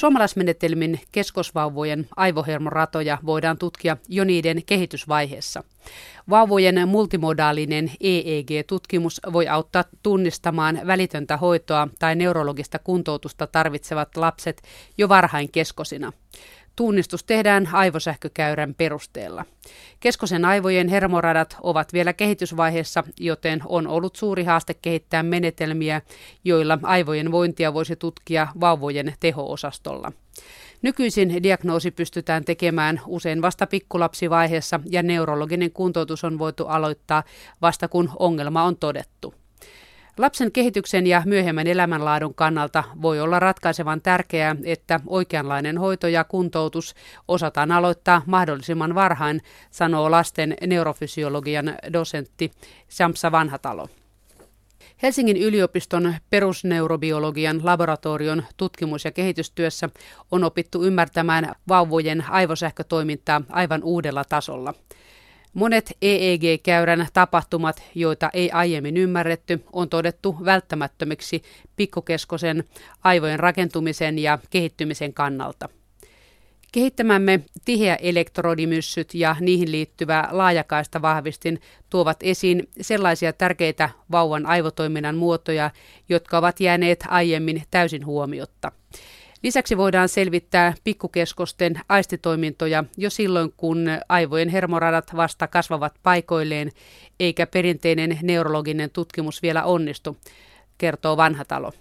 Suomalaismenetelmin keskosvauvojen aivohermoratoja voidaan tutkia jo niiden kehitysvaiheessa. Vauvojen multimodaalinen EEG-tutkimus voi auttaa tunnistamaan välitöntä hoitoa tai neurologista kuntoutusta tarvitsevat lapset jo varhain keskosina. Tunnistus tehdään aivosähkökäyrän perusteella. Keskosen aivojen hermoradat ovat vielä kehitysvaiheessa, joten on ollut suuri haaste kehittää menetelmiä, joilla aivojen vointia voisi tutkia vauvojen teho-osastolla. Nykyisin diagnoosi pystytään tekemään usein vasta pikkulapsivaiheessa ja neurologinen kuntoutus on voitu aloittaa vasta kun ongelma on todettu. Lapsen kehityksen ja myöhemmän elämänlaadun kannalta voi olla ratkaisevan tärkeää, että oikeanlainen hoito ja kuntoutus osataan aloittaa mahdollisimman varhain, sanoo lasten neurofysiologian dosentti Sampsa Vanhatalo. Helsingin yliopiston perusneurobiologian laboratorion tutkimus- ja kehitystyössä on opittu ymmärtämään vauvojen aivosähkötoimintaa aivan uudella tasolla. Monet EEG-käyrän tapahtumat, joita ei aiemmin ymmärretty, on todettu välttämättömiksi pikkukeskosen aivojen rakentumisen ja kehittymisen kannalta. Kehittämämme tiheä elektrodimyssyt ja niihin liittyvä laajakaista vahvistin tuovat esiin sellaisia tärkeitä vauvan aivotoiminnan muotoja, jotka ovat jääneet aiemmin täysin huomiotta. Lisäksi voidaan selvittää pikkukeskosten aistitoimintoja jo silloin, kun aivojen hermoradat vasta kasvavat paikoilleen, eikä perinteinen neurologinen tutkimus vielä onnistu, kertoo Vanhatalo.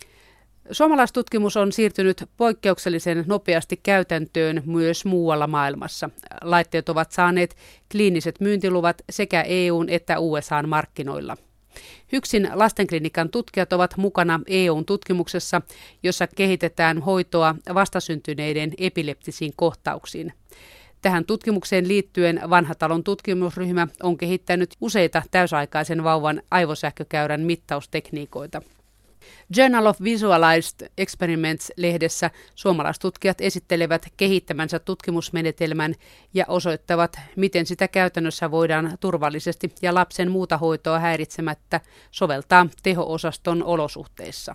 Suomalaistutkimus on siirtynyt poikkeuksellisen nopeasti käytäntöön myös muualla maailmassa. Laitteet ovat saaneet kliiniset myyntiluvat sekä EU:n että USA:n markkinoilla. HYKSin lastenklinikan tutkijat ovat mukana EU:n tutkimuksessa, jossa kehitetään hoitoa vastasyntyneiden epileptisiin kohtauksiin. Tähän tutkimukseen liittyen Vanhatalon tutkimusryhmä on kehittänyt useita täysaikaisen vauvan aivosähkökäyrän mittaustekniikoita. Journal of Visualized Experiments-lehdessä suomalaistutkijat esittelevät kehittämänsä tutkimusmenetelmän ja osoittavat, miten sitä käytännössä voidaan turvallisesti ja lapsen muuta hoitoa häiritsemättä soveltaa teho-osaston olosuhteissa.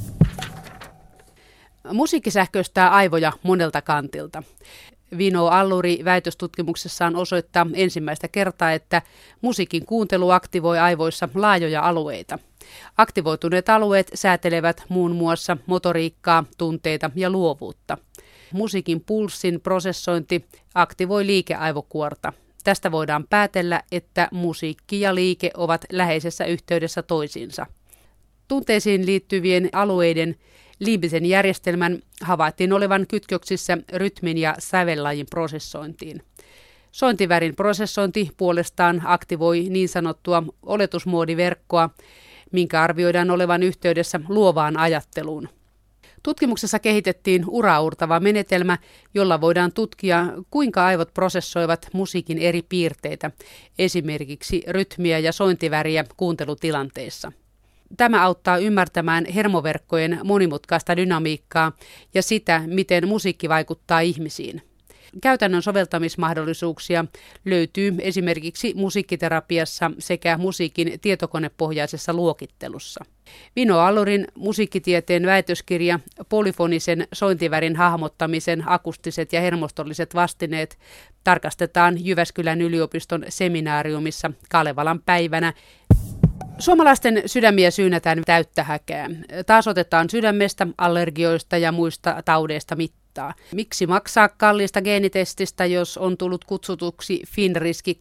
Musiikki sähköistää aivoja monelta kantilta. Vino Alluri väitöstutkimuksessaan osoittaa ensimmäistä kertaa, että musiikin kuuntelu aktivoi aivoissa laajoja alueita. Aktivoituneet alueet säätelevät muun muassa motoriikkaa, tunteita ja luovuutta. Musiikin pulssin prosessointi aktivoi liikeaivokuorta. Tästä voidaan päätellä, että musiikki ja liike ovat läheisessä yhteydessä toisiinsa. Tunteisiin liittyvien alueiden liimbisen järjestelmän havaittiin olevan kytköksissä rytmin ja sävellajin prosessointiin. Sointivärin prosessointi puolestaan aktivoi niin sanottua oletusmoodiverkkoa, minkä arvioidaan olevan yhteydessä luovaan ajatteluun. Tutkimuksessa kehitettiin uraauurtava menetelmä, jolla voidaan tutkia, kuinka aivot prosessoivat musiikin eri piirteitä, esimerkiksi rytmiä ja sointiväriä kuuntelutilanteissa. Tämä auttaa ymmärtämään hermoverkkojen monimutkaista dynamiikkaa ja sitä, miten musiikki vaikuttaa ihmisiin. Käytännön soveltamismahdollisuuksia löytyy esimerkiksi musiikkiterapiassa sekä musiikin tietokonepohjaisessa luokittelussa. Vino Allurin musiikkitieteen väitöskirja Polyfonisen sointivärin hahmottamisen akustiset ja hermostolliset vastineet tarkastetaan Jyväskylän yliopiston seminaariumissa Kalevalan päivänä. Suomalaisten sydämiä syynätään täyttä häkää. Taas otetaan sydämestä, allergioista ja muista taudeista mittaa. Miksi maksaa kalliista geenitestistä, jos on tullut kutsutuksi FinRiski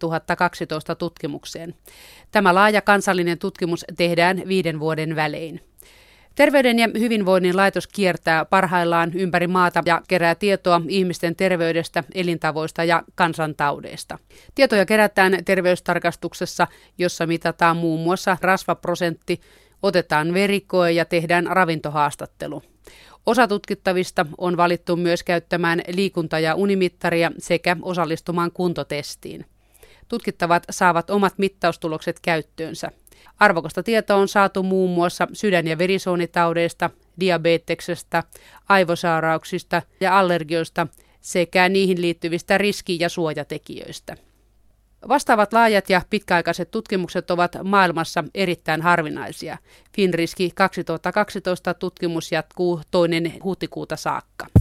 2012 tutkimukseen? Tämä laaja kansallinen tutkimus tehdään 5 vuoden välein. Terveyden ja hyvinvoinnin laitos kiertää parhaillaan ympäri maata ja kerää tietoa ihmisten terveydestä, elintavoista ja kansantaudeista. Tietoja kerätään terveystarkastuksessa, jossa mitataan muun muassa rasvaprosentti, otetaan verikoe ja tehdään ravintohaastattelu. Osa tutkittavista on valittu myös käyttämään liikunta- ja unimittaria sekä osallistumaan kuntotestiin. Tutkittavat saavat omat mittaustulokset käyttöönsä. Arvokasta tietoa on saatu muun muassa sydän- ja verisuonitaudeista, diabeteksestä, aivosairauksista ja allergioista sekä niihin liittyvistä riski- ja suojatekijöistä. Vastaavat laajat ja pitkäaikaiset tutkimukset ovat maailmassa erittäin harvinaisia. FinRiski 2012 tutkimus jatkuu 2. huhtikuuta saakka.